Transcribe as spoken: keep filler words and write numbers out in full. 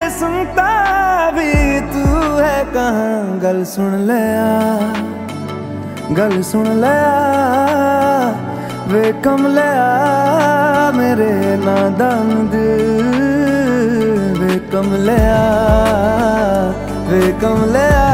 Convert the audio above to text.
सुनता भी तू है कहाँ। गल सुन लिया, गल सुन लिया वे कमलिया मेरे नादान दिल। वे कमलिया, वे कमलिया